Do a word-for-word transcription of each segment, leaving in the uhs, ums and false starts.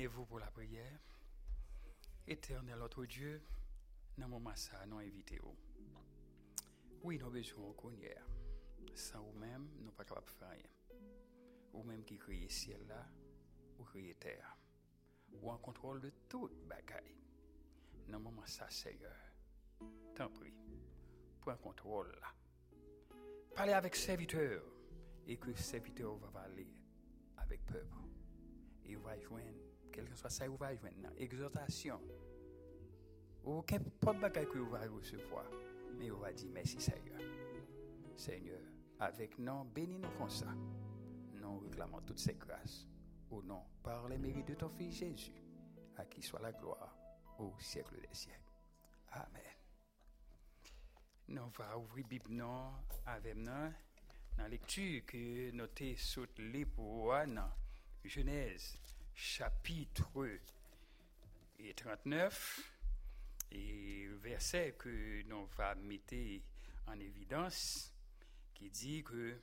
Inclinez-vous pour la prière. Éternel notre Dieu, dans mon massa, nous invitez-vous. Oui, nous avons besoin de connaître. Sans vous-même, nous ne sommes pas capables de faire rien. Vous-même qui créez ciel là, ou créez terre. Ou en contrôle de toute bagaille. Dans mon massa, Seigneur, t'en prie, prends contrôle là. Parlez avec serviteur et que serviteur va parler avec peuple. Et vous va joindre, quel que soit ça, vous va joindre exhortation. Aucun pas de bagaille que vous va recevoir, mais vous va dire merci Seigneur. Seigneur, avec nous, bénis-nous comme ça. Nous réclamons toutes ces grâces. Au nom, par les mérites de ton Fils Jésus, à qui soit la gloire au siècle des siècles. Amen. Nous allons ouvrir la Bible avec nous dans la lecture que nous avons sur le livre dans Genèse, chapitre trente-neuf, et le verset que nous allons mettre en évidence, qui dit que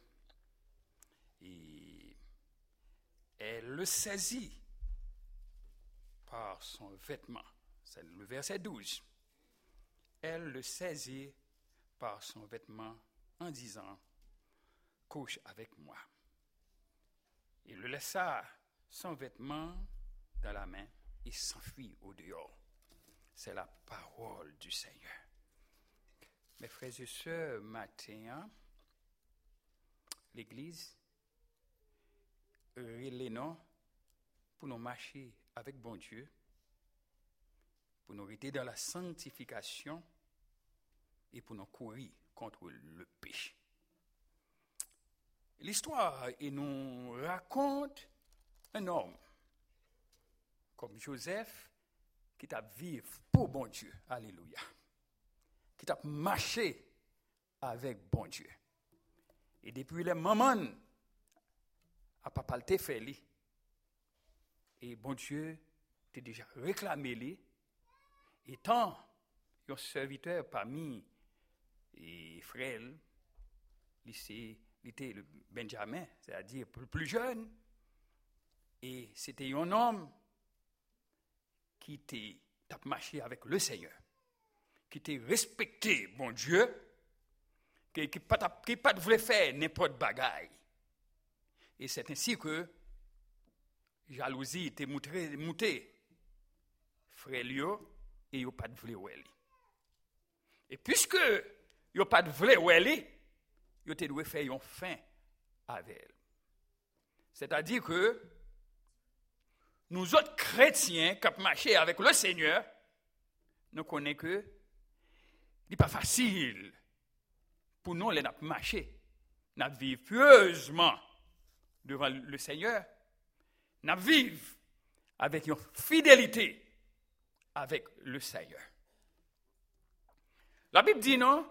et, elle le saisit par son vêtement. C'est le verset douze. Elle le saisit par son vêtement en disant « Couche avec moi ». Il le laissa son vêtement dans la main et s'enfuit au dehors. C'est la parole du Seigneur. Mes frères et sœurs, matin, l'Église relève pour nous marcher avec bon Dieu, pour nous rester dans la sanctification et pour nous courir contre le péché. L'histoire et nous raconte un homme comme Joseph qui t'a vécu pour bon Dieu. Alléluia. Qui t'a marché avec bon Dieu. Et depuis le moment à papa le fait lui. Et bon Dieu t'a déjà réclamé lui. Étant un serviteur parmi les frères, il était le Benjamin, c'est-à-dire le plus jeune. Et c'était un homme qui était marché avec le Seigneur, qui était respecté, bon Dieu, qui ne pas, pas voulait faire n'importe bagaille. Et c'est ainsi que jalousie était montée, frère Lio, et il n'a pas de voulait ouéli. Et puisque il n'a pas de voulait ouéli, il doit faire une fin avec elle. C'est-à-dire que nous autres chrétiens qui marchons avec le Seigneur, nous connaissons que ce n'est pas facile pour nous de marcher. Nous vivons pieusement devant le Seigneur. Nous vivons avec une fidélité avec le Seigneur. La Bible dit non,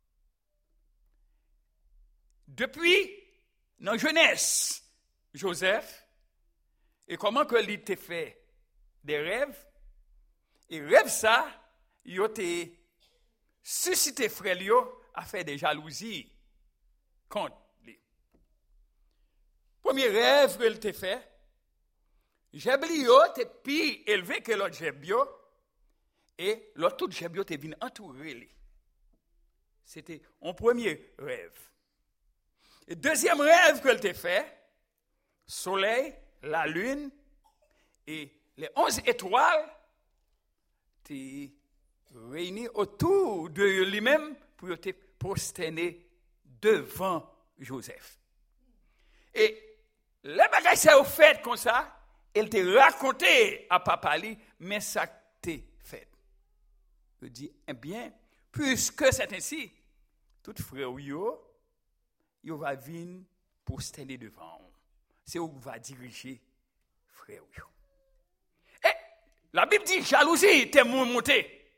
depuis notre jeunesse, Joseph, et comment que lui t'a fait des rêves, et rêve ça, il a suscité frère Lio à faire des jalousies contre lui. Premier rêve qu'il t'a fait, Jéblio était plus élevé que l'autre Jébio, et l'autre tout Jébio était venu entourer lui. C'était un premier rêve. Et deuxième rêve qu'elle t'a fait, soleil, la lune et les onze étoiles t'es réunis autour de lui-même pour te prosterner devant Joseph. Et les bagages ça au fait comme ça, elle t'a raconté à papa lui, mais ça t'est fait. Je dis, eh bien, puisque c'est ainsi, tout frère yo, il va venir pour se tenir devant. C'est où va diriger frère. Et la Bible dit jalousie était montée.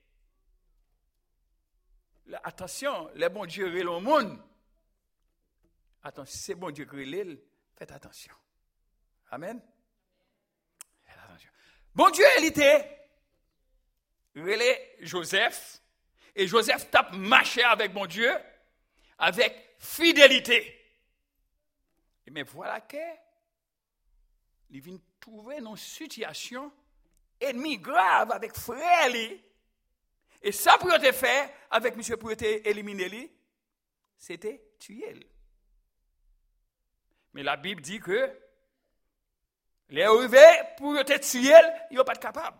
Attention, les bons dieux relèvent le monde. Attention, c'est bon Dieu qui relève, faites attention. Amen. Faites attention. Bon Dieu, il était relève Joseph, et Joseph tape marché avec bon Dieu, avec fidélité. Mais voilà que il vient trouver une situation ennemi grave avec frère li. Et ça pour te faire avec monsieur pour te éliminer li, c'était tuer lui. Mais la Bible dit que les arrivés pour te tuer, ils sont pas capables.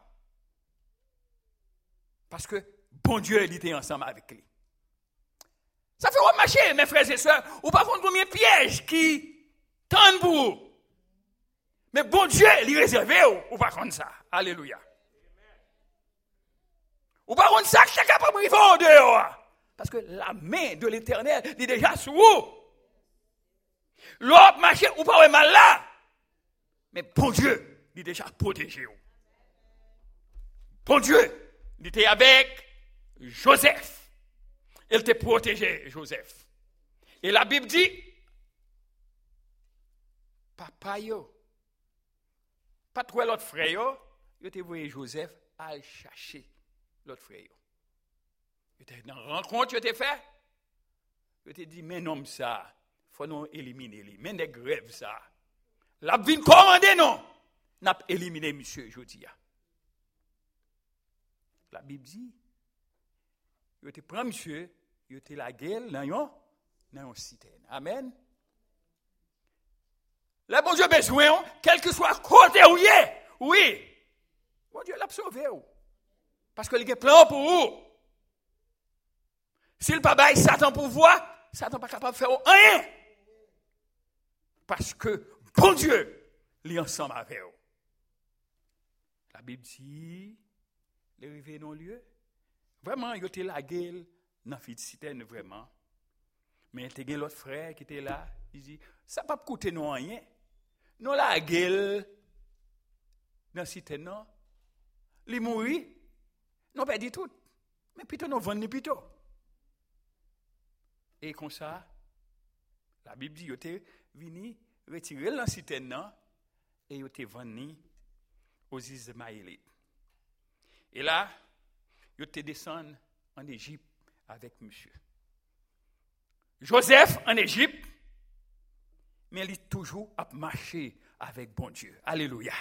Parce que bon Dieu il était ensemble avec lui. Ça fait remarcher mes frères et sœurs, ou par contre combien de pièges qui tendent pour vous. Mais bon Dieu, il est réservé ou pas contre ça. Alléluia. Ou pas contre ça, qui est capable de vivre en dehors. Parce que la main de l'Éternel est déjà sur vous. L'autre marché, ou pas mal là. Mais bon Dieu, il est déjà protégé. Bon Dieu, il était avec Joseph. Il te protégé, Joseph. Et la Bible dit, papa yo, pas trop l'autre frère yo, yo te voyé Joseph à chercher l'autre frère yo. Yo te dans rencontre yo te fait, yo te dit mais non ça, faut nous éliminer lui, mais des grèves ça. La vie commandé non, n'a éliminé monsieur jodi a. La Bible dit, yo te prend monsieur, yo te la gueule dans yon dans yon citerne. Amen. Le bon Dieu besoin, quel que soit côté où il est, oui, bon Dieu l'a sauvé. Parce que il a un plan pour vous. S'il pas bail Satan pour voir, Satan pas capable de faire rien. Parce que bon Dieu, il est ensemble avec vous. La Bible dit, les arrivés non lieu, vraiment, il était la gueule dans la citerne, vraiment. Mais il y a l'autre frère qui était là, il dit, ça ne va pas coûter non rien. Non la gueule dans cité non li mouri non pas dit tout mais plutôt non vendre plutôt et comme ça la Bible dit yo te vini retirer dans cité non et yo te vendre aux Ismaélites et là yo te descendre en Égypte avec monsieur Joseph en Égypte. Mais il est toujours à marcher avec bon Dieu. Alléluia.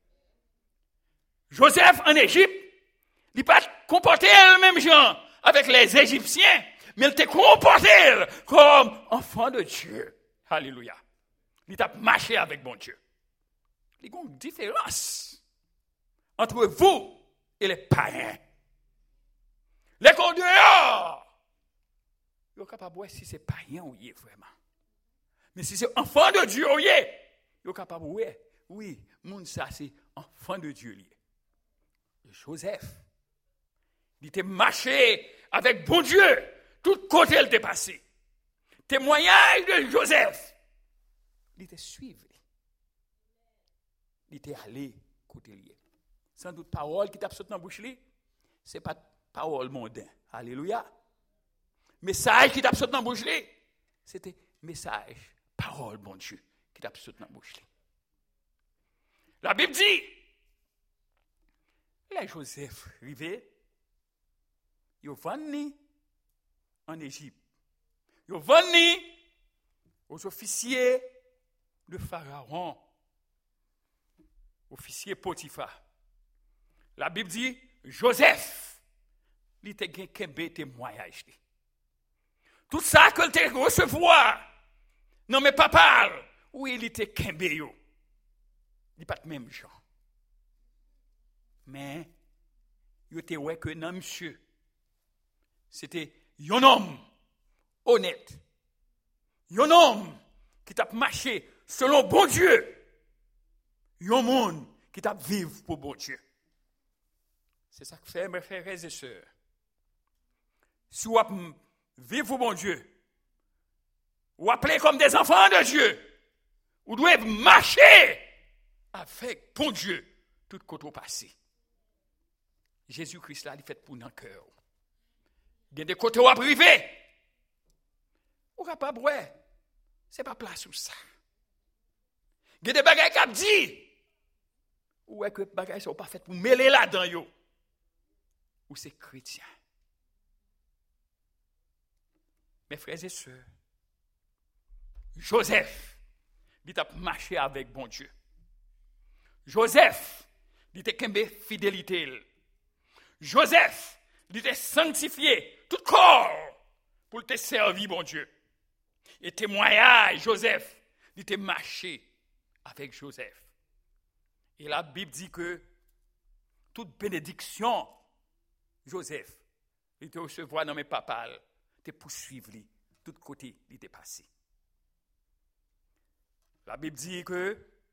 Joseph en Égypte, il n'a pas comporté le même genre avec les Égyptiens, mais il était comporté comme enfant de Dieu. Alléluia. Il a marché avec bon Dieu. Il y a une différence entre vous et les païens. Les gens dehors, ils sont capables de voir si c'est païen ou y est vraiment. Mais si c'est enfant de Dieu, oui, il est capable de dire, oui, moun ça c'est enfant de Dieu. Joseph, il était marché avec bon Dieu, tout côté il était passé. Témoignage de Joseph, il était suivi. Il était allé côté lié. Sans doute parole qui t'a sorti dans la bouche, ce n'est pas parole mondaine. Alléluia. Message qui t'a sorti dans la bouche, c'était message. Parole, bon Dieu, qui t'a sauté dans la bouche. La Bible dit, là, Joseph arrivé, il est venu en Égypte. Il est venu aux officiers de Pharaon, officier Potiphar. La Bible dit, Joseph, il était un témoignage. Tout ça que tu recevoir, non, mais papa, oui, il était kembeyo. Il n'est pas le même genre. Mais, il était ouais que non, monsieur. C'était un homme honnête. Un homme qui t'a marché selon bon Dieu. Un monde qui t'a vivre pour bon Dieu. C'est ça que fait mes frères et sœurs. Si vous vivre pour bon Dieu, ou appelez comme des enfants de Dieu, vous devez marcher avec bon Dieu tout côté passé. Jésus-Christ là, il fait pour dans cœur. Il y a des côtés où à privé. Ou capable ouais, c'est pas place où ça. Il y a des bagages qui a dit ou est que bagages sont pas fait pour mêler là-dedans yo. Ou c'est chrétien. Mes frères et sœurs, Joseph, il a marché avec bon Dieu. Joseph, il était kembe fidélité. Joseph, il était sanctifié, tout corps, pour te servir, bon Dieu. Et témoignage, Joseph, il était marché avec Joseph. Et la Bible dit que toute bénédiction, Joseph, il était recevoir dans mes papas, te poursuivre, tout côté, il était passé. La Bible dit que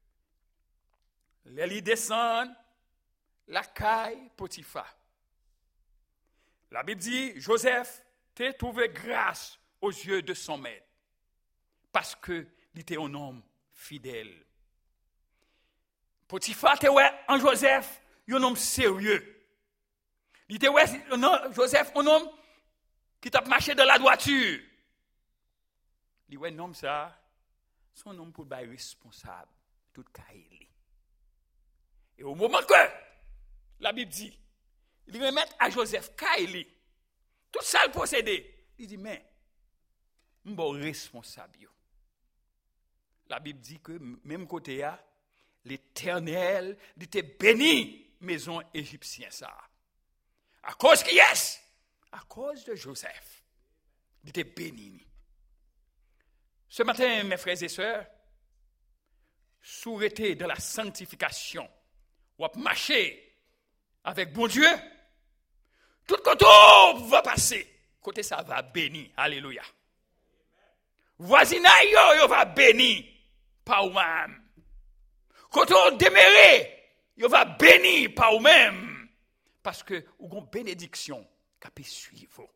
les descendent la caille Potiphar. La Bible dit, Joseph t'a trouvé grâce aux yeux de son maître parce que il était un homme fidèle. Potiphar était en Joseph un homme sérieux. Il était Joseph un homme qui t'a marché dans la droiture. Il était un homme ça, son homme pour être responsable tout caille. Et au moment que la Bible dit, il remet à Joseph Kaili, tout ça le possédé. Il dit, mais, je suis responsable. La Bible dit que, même côté, là, l'Éternel était béni, maison égyptienne, ça. À cause qui est? À cause de Joseph. Il était béni. Ce matin, mes frères et sœurs, souhaitez de la sanctification, ou marcher avec bon Dieu, tout côté va passer, côté ça va béni, alléluia. Voisinage yo va béni par vous-même. Côté demeuré, yo va béni par vous-même, parce que vous avez une bénédiction qui peut suivre.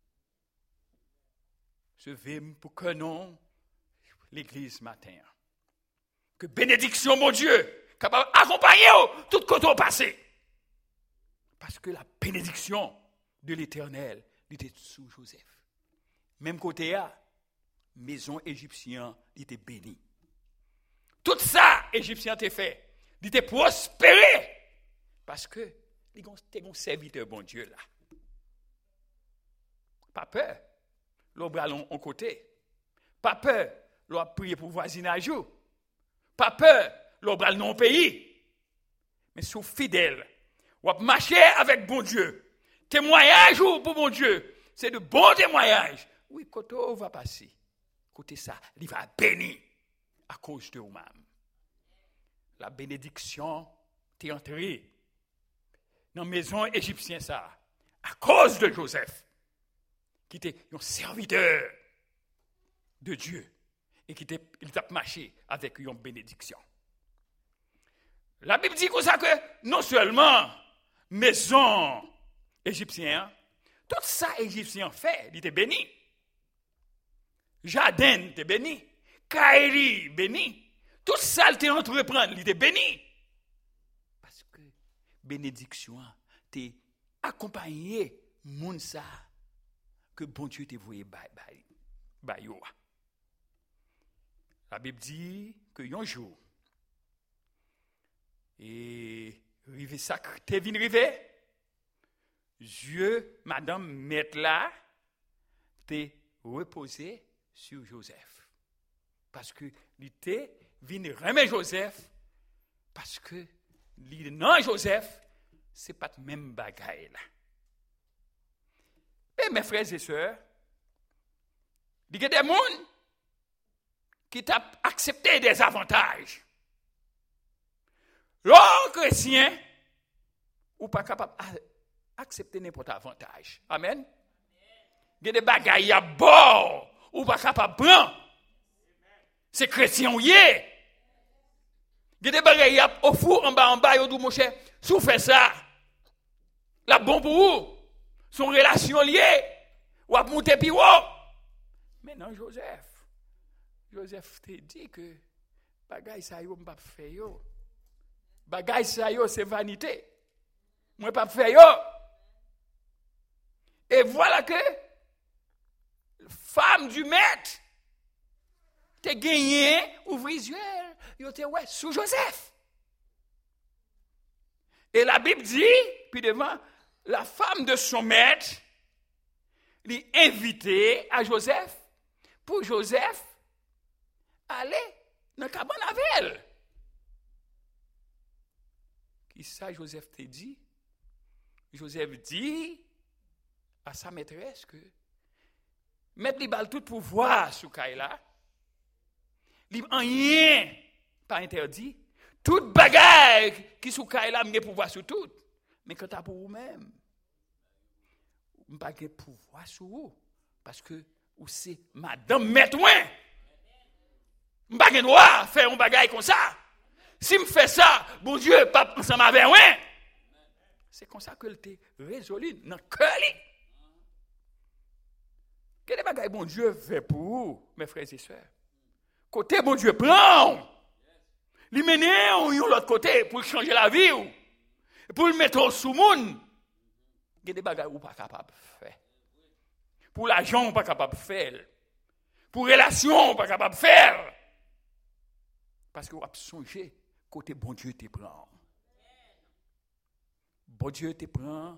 Je vais pour que non l'église matin. Que bénédiction, mon Dieu, capable d'accompagner tout côté au passé. Parce que la bénédiction de l'Éternel était sous Joseph. Même côté là, maison égyptienne était bénie. Tout ça, Égyptien t'a fait, il était prospéré. Parce que il était un serviteur bon Dieu là. Pas peur, l'on bras en côté. Pas peur, l'on prier pour voisinage. Pas peur, l'on bras non pays. Mais sous fidèle. Ou marcher avec bon Dieu. Témoignage pour bon Dieu. C'est de bons témoignages. Oui, côté on va passer. Côté ça, il va bénir à cause de vous-même. La bénédiction t'est entrée dans la maison égyptienne ça. À cause de Joseph. Qui était un serviteur de Dieu. Et qui était, il t'a marché avec une bénédiction. La Bible dit comme ça que non seulement maison égyptienne, tout ça égyptien fait, il était béni. Jardin était béni. Kairi béni. Tout ça il était entreprendre, il était béni. Parce que bénédiction t'est accompagné moun ça que bon Dieu t'a voué bye bye. Bye yo. La Bible dit que un jour et rive sacré, t'es venu rive, Dieu, madame, mettre là, t'es reposé sur Joseph. Parce que l'ité venu remettre Joseph, parce que non Joseph, c'est pas le même bagaille là. Et mes frères et sœurs, il y a des gens qui t'ont accepté des avantages. L'homme chrétien, ou pas capable d'accepter n'importe avantage. Amen. Il y a des bagailles à bord, ou pas capable de prendre. C'est chrétien ou yé. Il y a des bagailles au four, en bas, en bas, il y a mon cher, si vous faites ça, la bon pour vous, son relation liée, ou à monter plus haut. Mais non, Joseph, Joseph te dit que bagaille ça yo m'pa faire yo. Bagaille ça yo c'est vanité. Moi pas faire yo. Et voilà que femme du maître te gagné ouvrir les yeux, yo te ouais sous Joseph. Et la Bible dit puis devant la femme de son maître lui invité à Joseph pour Joseph aller dans la cabane avec elle. Qui ça Joseph t'a dit? Joseph dit à sa maîtresse que mettre les balles tout pouvoir sous Kaila, li rien pas interdit, toute bagaille qui sous Kaila m'ge pouvoir sur tout, mais quand t'as pour vous-même, m'pas ge pouvoir sur vous parce que ou c'est madame mettre loin. M'pas ge droit faire un bagaille comme ça. Si me fait ça, bon Dieu pas ensemble avec moi. C'est comme ça que le t'est résolu dans cœur li. Quel est bagaille bon Dieu fait pour vous, mes frères et sœurs? Côté bon Dieu prend. Li mène ou l'autre côté pour changer la vie ou pour le mettre sous monde. Il y a des bagages ou pas capable de faire. Pour l'argent ou pas capable de faire. Pour relation ou pas capable de faire. Parce que vous avez songé côté bon Dieu te prend. Bon Dieu te prend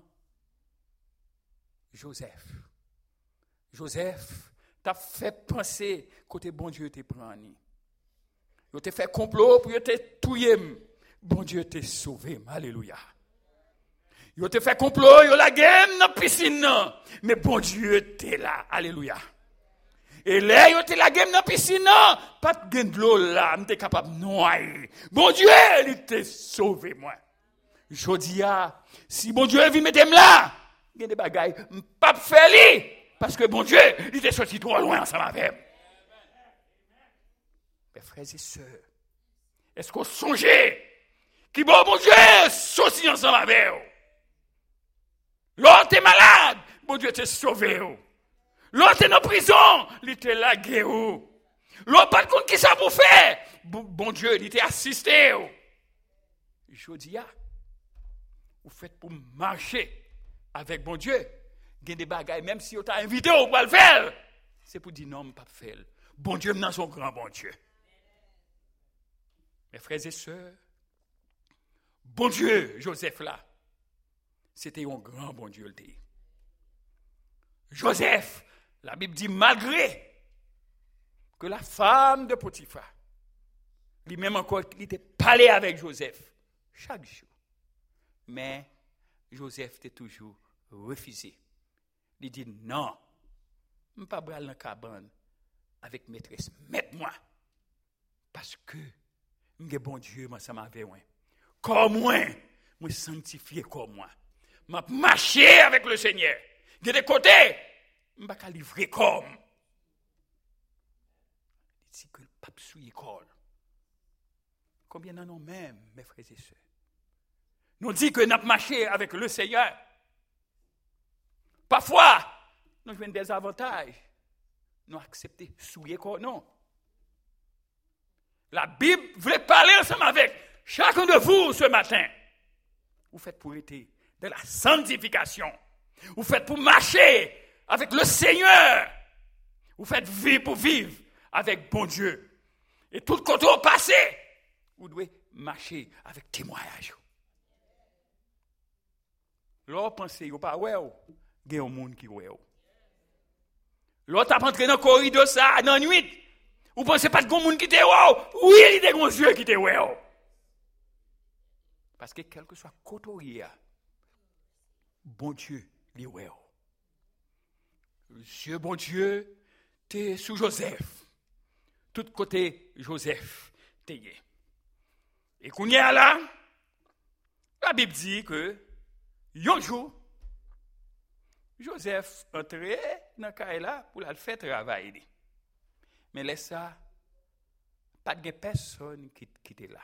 Joseph. Joseph t'a fait penser côté bon Dieu te prend. Il t'a fait complot pour te tuer. Bon Dieu t'a sauvé. Alléluia. Il t'a fait complot, il la game dans la piscine. Mais bon Dieu t'es là. Alléluia. Et là, il était la game dans la piscine. Pas de gain de l'eau là. Je suis capable de noyer. Bon Dieu, il t'a sauvé moi. Je dis, si bon Dieu vient mettre là, il y a des bagailles. Je ne peux pas faire lui. Parce que bon Dieu, il était sorti trop loin ensemble avec moi. Mes frères et sœurs, est-ce qu'on songeait qui bon, bon Dieu, sorti ensemble avec vous? L'autre est malade, bon Dieu t'a sauvé. L'autre est en prison, il était là, guéri. L'autre pas de compte qui ça pour faire. Bon, bon Dieu, il était assisté. Je dis, vous faites pour marcher avec bon Dieu. Il y a des bagailles, même si vous avez invité, vous pouvez le faire. C'est pour dire non, pas faire. Bon Dieu, maintenant, son grand bon Dieu. Mes frères et sœurs, bon Dieu, Joseph là, c'était un grand bon Dieu. Joseph, la Bible dit, malgré que la femme de Potiphar, lui-même encore, il était parlé avec Joseph chaque jour. Mais Joseph était toujours refusé. Il dit non, je ne peux pas aller dans la cabane avec maîtresse. Mette-moi. Parce que je bon Dieu, moi, ça m'a fait. Comme moi, je suis sanctifié comme moi. Je marché avec le Seigneur. De des côtés, je ne peux pas livrer comme. Il dit que le pape sous l'école. Combien d'en ont même, mes frères et sœurs? Nous dit que nous avons marché avec le Seigneur. Parfois, nous avons des avantages. Nous acceptons sous l'école, non. La Bible voulait parler ensemble avec chacun de vous ce matin. Vous faites pour être de la sanctification. Vous faites pour marcher avec le Seigneur. Vous faites vivre pour vivre avec bon Dieu. Et tout le côté au passé, vous devez marcher avec témoignage. L'autre pensez, vous pas ouais, il y a un monde qui ouais. L'autre a rentré dans le corridor ça dans la nuit. Vous pensez pas que un monde qui te ouais? Oui, il y a des yeux qui te ouais. Parce que quel que soit côté, bon Dieu, il ouais. Dieu, bon Dieu, t'es sous Joseph. Tout côté Joseph, t'es gay. Et qu'on y a là, la Bible dit que, un jour, Joseph entrait dans Kaila pour la faire travailler. Mais laisse ça, pas de personne qui, qui était là.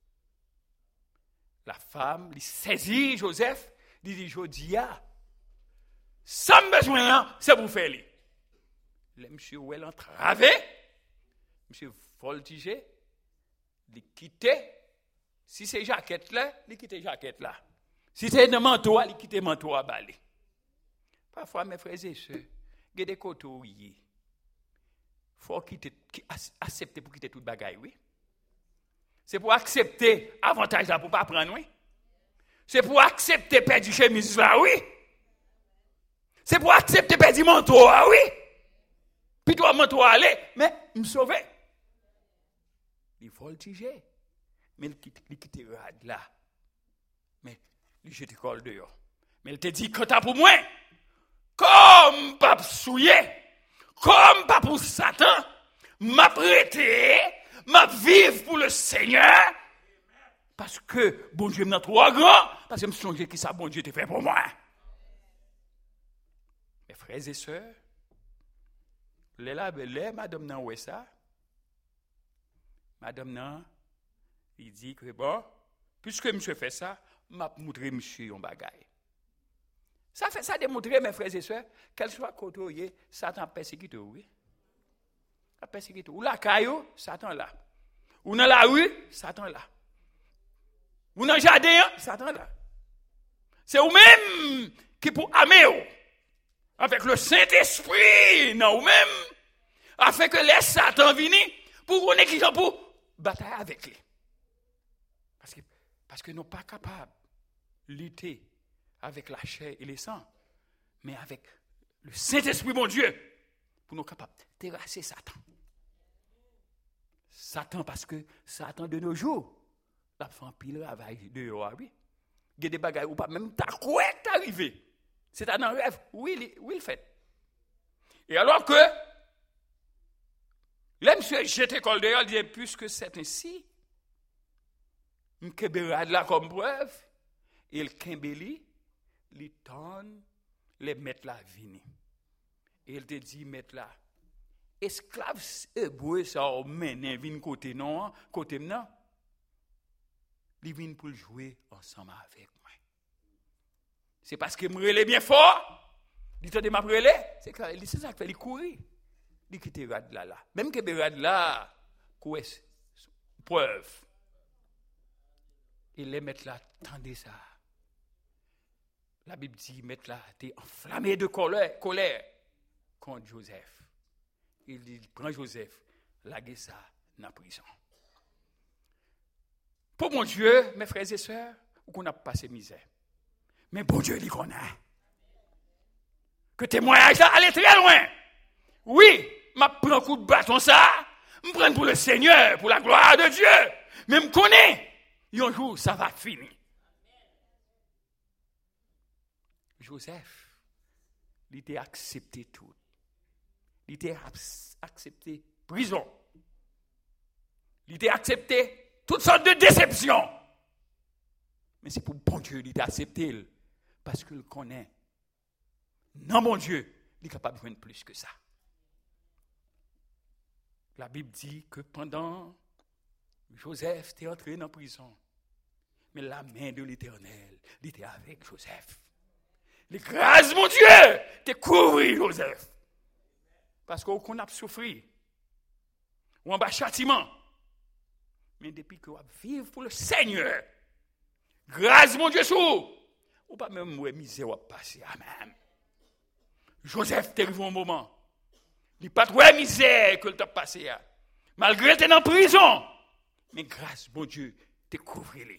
La femme, il saisit Joseph, il dit, Jodia, sans besoin, c'est pour faire. Le monsieur Ouel entravé, monsieur voltigé, il quittait. Si c'est jaquette là, il quitte jaquette là. Si c'est un manteau, il quitte manteau à balai. Parfois, mes frères et sœurs, il y a des côtés où il faut accepter pour quitter toute bagaille, oui. C'est pour accepter avantage là pour pas prendre, oui. C'est pour accepter perdre chemise là, oui. C'est pour accepter perdre manteau là, oui. Puis toi manteau aller, mais me sauver. Il voltige, mais il quitte il quitte rad là. Mais lui jeté col dehors. Mais il te dit quand t'as pour moi comme pas souillé, comme pas pour Satan, m'a prêté, m'a vivre pour le Seigneur parce que bon Dieu m'a trop grand, parce que me songe qui ça bon Dieu te fait pour moi. Mes frères et sœurs, les là les madame nan ouais ça. Madame nan il dit que bon, puisque monsieur fait ça, m'a montrer monsieur un bagaille. Ça fait ça démontrer mes frères et sœurs, qu'elle soit côté Satan persécute oui. A persécute ou la caillou, Satan là. Ou dans la rue, Satan là. Ou dans le jardin, Satan là. C'est vous même qui pour amener avec le Saint-Esprit non ou même afin que les Satan viennent pour qu'on ait qui pour batailler avec lui. Parce que parce que nous pas capables de lutter avec la chair et le sang, mais avec le Saint-Esprit, mon Dieu, pour nous capables de terrasser Satan. Satan, parce que Satan de nos jours, la fait un pile travail dehors, oui. Il y a des bagages ou pas, même ta couette arrivé. C'est un rêve, oui, oui, il fait. Et alors que, là, monsieur jeté col dehors, il dit, puisque c'est ainsi, il kebérade là comme preuve, et il kembeli, il donne les mettre là vini. Et il te dit mettre là esclaves hébreux ça mène vinn côté non côté non. Ils viennent pour jouer ensemble avec moi. C'est parce que me relais bien fort. Il te dit m'a relais, c'est que c'est ça qui fait il courir. Il quitte rad là là. Même que rad là quoi preuve. Et les mettre là tendez ça. La Bible dit, mettre là, t'es enflammé de colère, colère contre Joseph. Il dit, prends Joseph, laguez ça dans la prison. Pour mon Dieu, mes frères et sœurs, qu'on a passé misère. Mais bon Dieu, il connaît. Que témoignage là, allez très loin. Oui, m'a pris un coup de bâton ça, me prendre pour le Seigneur, pour la gloire de Dieu. Mais me connaît, un jour, ça va finir. Joseph, il était accepté tout. Il était accepté prison. Il était accepté toutes sortes de déceptions. Mais c'est pour bon Dieu qu'il était accepté. Parce qu'il connaît. Non, mon Dieu, il est capable de faire plus que ça. La Bible dit que pendant Joseph était entré dans la prison, mais la main de l'Éternel était avec Joseph. Les grâces, mon Dieu, te couvrir, Joseph. Parce qu'on a souffert. Ou en bas châtiment. Mais depuis qu'on vivre pour le Seigneur, grâce, mon Dieu, sous, ou pas même moi, misère va passer. Amen. Joseph, t'es arrivé un moment. Il n'y a pas de misère que tu as passé. Malgré que tu es en prison. Mais grâce, mon Dieu, te couvrir.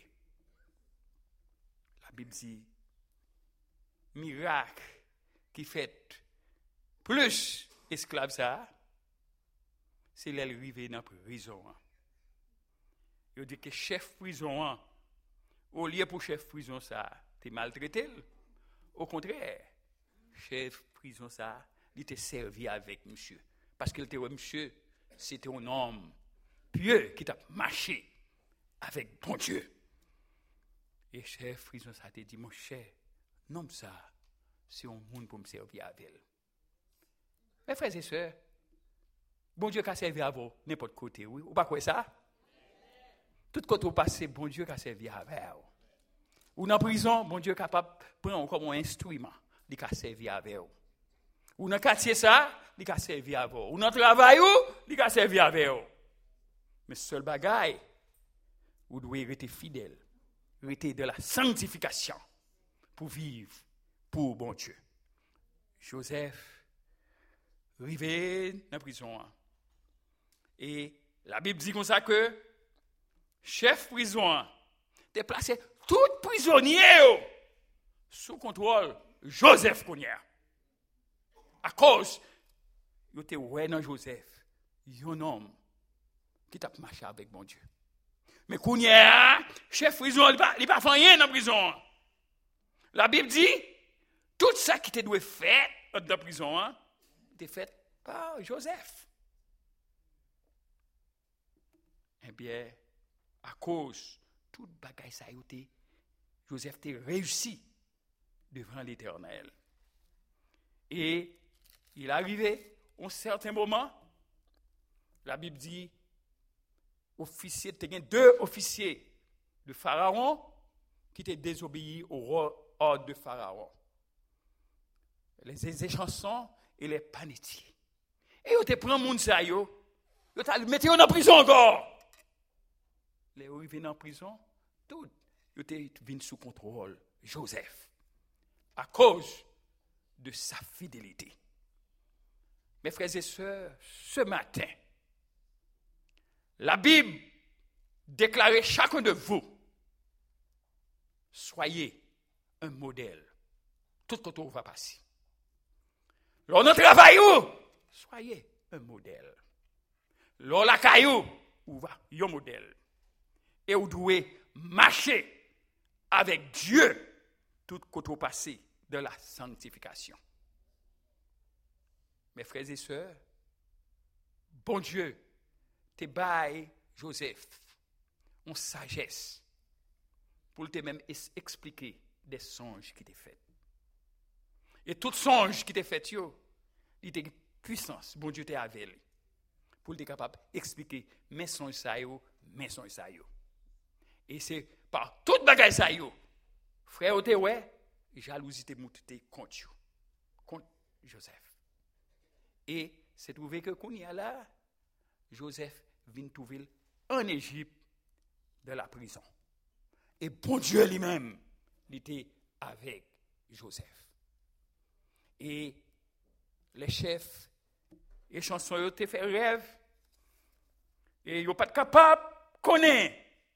La Bible dit, miracle qui fait plus esclaves ça, c'est l'arrivée dans la prison. Il dit que chef prison, au lieu pour chef prison ça, t'es maltraité. Au contraire, chef prison ça, il t'a servi avec monsieur. Parce qu'il était monsieur, c'était un homme pieux qui t'a marché avec bon Dieu. Et chef prison ça t'a dit, mon cher, non ça, c'est un monde pour me servir avec elle. Mes frères et sœurs, bon Dieu qui a servi à vous, n'importe côté, oui. Ou pas quoi ça? Tout côté où passez, bon Dieu qui a servi avec vous. Ou dans la prison, bon Dieu est capable de prendre comme un instrument, il a servi avec vous. Ou dans le quartier ça, il a servi avec vous. Ou dans le travail, il a servi avec vous. Mais seul bagaille, vous devez rester fidèle, rester de la sanctification pour vivre pour bon Dieu. Joseph, arrivé dans la prison. Et la Bible dit comme ça que chef prison te placé tout prisonnier sous contrôle Joseph Konya. À cause il était ouais dans Joseph, un homme qui t'a marché avec bon Dieu. Mais Kounia, chef prison, il ne pas fait rien dans la prison. La Bible dit, tout ça qui te doit faire dans la prison, était fait par Joseph. Eh bien, à cause de toute bagaille ça a été, Joseph a réussi devant l'Éternel. Et il est arrivé à un certain moment, la Bible dit, officier, il y a deux officiers de Pharaon qui étaient désobéis au ordre de Pharaon. Les échansons et les panetiers. Et ils te prennent moun sa yo, ils te mettent en prison encore. Les arrivés en prison, tout, ils te viennent sous contrôle Joseph à cause de sa fidélité. Mes frères et sœurs, ce matin, la Bible déclarait chacun de vous, soyez un modèle. Tout quand on va passer. Lors de travail, soyez un modèle. Lors de la caillou, vous va un modèle. Et vous devez marcher avec Dieu tout quand on passe de la sanctification. Mes frères et sœurs, bon Dieu, te baille Joseph, en sagesse, pour te même expliquer des songes qui t'est fait. Et tout songe qui t'est fait, yo, il était puissance, bon Dieu t'est avec lui, pour être capable d'expliquer mes songes ça yo, mes songes ça yo. Et c'est par toute bagaille ça yo, frère ou te ouais, jalousie te montée contre yo, contre Joseph. Et c'est trouvé que qu'on y a là, Joseph vient trouver en Égypte de la prison. Et bon Dieu lui-même, il était avec Joseph. Et les chefs, les chansons, ils ont fait rêve. Et ils n'ont pas de capable de connaître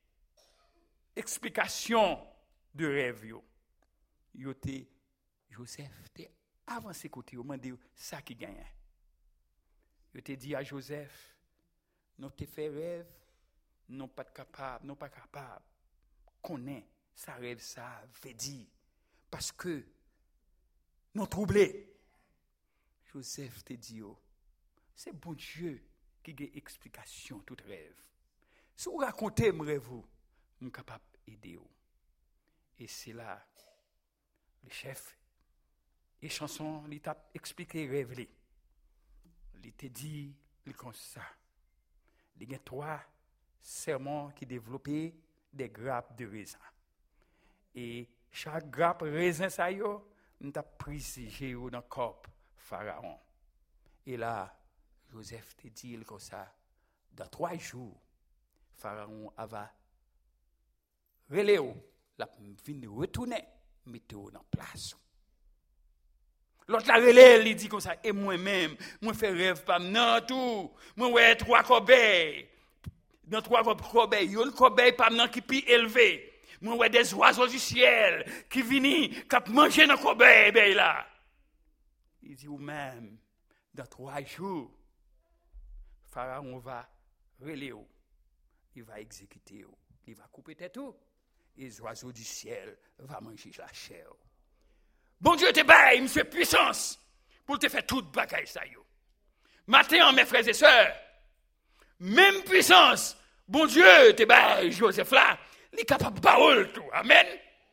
explication de rêve. Ils ont Joseph, était avancé côté, ils ont demandé ça qui gagne. Ils ont dit à Joseph, nous te fait rêve, non pas capable, non pas capable, connaît ça rêve ça veut dire parce que nous troublés. Joseph te dit, oh, c'est bon Dieu qui a explication tout rêve. Si vous racontez mon rêve, je suis capable d'aider. Et c'est là, le chef, les chansons, il t'a expliqué rêve. Il t'a dit, il comme ça. Il y a trois serments qui développaient des grappes de raisin. Et chaque grappe raisin, ça y est, nous avons prisé dans le corps Pharaon. Et là, Joseph te dit comme ça, dans trois jours, Pharaon va relayer, la vine retourner, mettre en place. L'autre la relève, il dit comme ça, et moi-même, moi fais rêve pas non tout, moi ouais trois corbeilles, dans trois corbeilles, il y a une corbeille pas non qui plus élevé. Moi ouais des oiseaux du ciel qui viennent, qui mangent dans corbeille ben là. Il dit ou même dans trois jours, Pharaon va relayer, il va exécuter, il va couper tête tout, et les oiseaux du ciel vont manger la chair. Bon Dieu te baille, monsieur puissance, pour te faire toute bagaille ça yo. Maintenant, mes frères et sœurs, même puissance, bon Dieu te baille, Joseph là, il est capable de parole tout. Amen.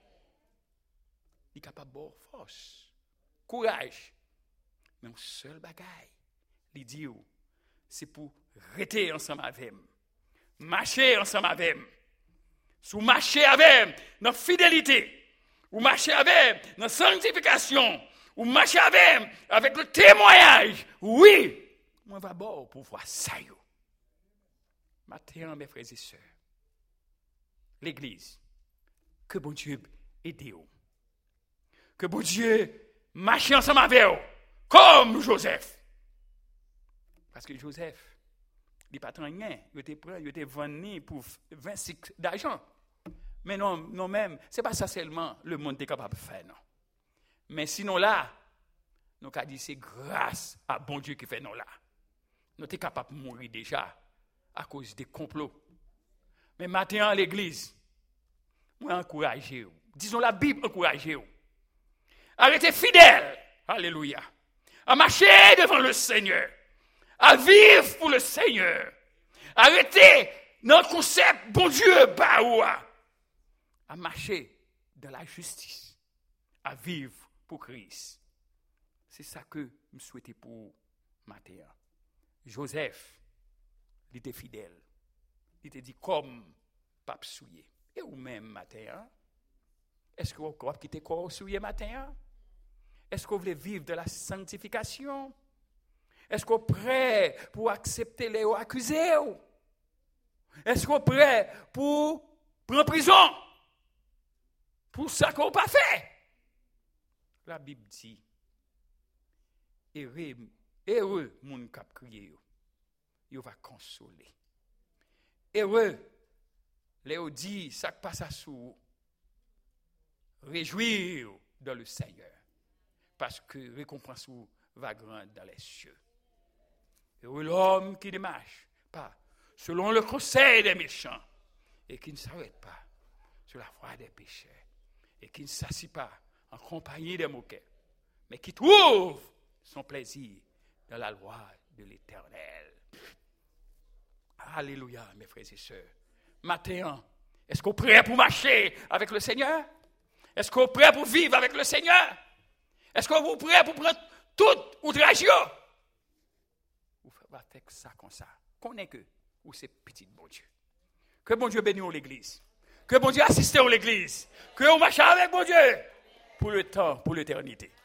Il est capable de force, courage. Mais un seul bagaille, il dit, c'est pour rester ensemble avec moi, marcher ensemble avec moi, sous marcher avec moi, dans fidélité. Ou marcher avec dans la sanctification, ou marcher avec avec le témoignage. Oui, moi va bon pour voir ça yo. Maintenant, mes frères et sœurs, l'Église, que bon Dieu aide vous. Que bon Dieu marche ensemble avec vous, comme Joseph. Parce que Joseph, il n'est pas très rien, il était prêt, il était vendu pour vingt cycles d'argent. Mais non, non même, ce n'est pas ça seulement le monde est capable de faire, non. Mais sinon là, nous avons dit c'est grâce à bon Dieu qui fait non là. Nous sommes capables de mourir déjà à cause des complots. Mais maintenant, l'église, moi, encouragez-vous. Disons la Bible, encouragez-vous. Arrêtez fidèles, alléluia, à marcher devant le Seigneur, à vivre pour le Seigneur. Arrêtez notre concept, bon Dieu, baoua, à marcher dans la justice, à vivre pour Christ. C'est ça que je souhaitais pour matin. Joseph, il était fidèle. Il était dit comme pape souillé. Et ou même matin, est-ce que vous croyez qu'il était corps souillé matin? Est-ce que vous voulez vivre de la sanctification? Est-ce que vous êtes prêt pour accepter les accusés? Est-ce que vous êtes prêt pour prendre prison? Pour ça qu'on n'a pas fait? La Bible dit, heureux, heureux, mon cap crié, il va consoler. Heureux, Léo dit, ça passe à sous, réjouir dans le Seigneur, parce que récompense va grande dans les cieux. Heureux l'homme qui ne marche pas selon le conseil des méchants et qui ne s'arrête pas sur la voie des pécheurs et qui ne s'assied pas en compagnie des moqueurs, mais qui trouve son plaisir dans la loi de l'Éternel. Alléluia, mes frères et sœurs. Matin, est-ce qu'on est prêt pour marcher avec le Seigneur? Est-ce qu'on est prêt pour vivre avec le Seigneur? Est-ce qu'on est prêt pour prendre tout outrage? Vous faites ça comme ça. Qu'on est que, ou c'est petit bon Dieu. Que bon Dieu bénisse l'église. Que bon Dieu assiste à l'église. Que on marche avec bon Dieu pour le temps, pour l'éternité.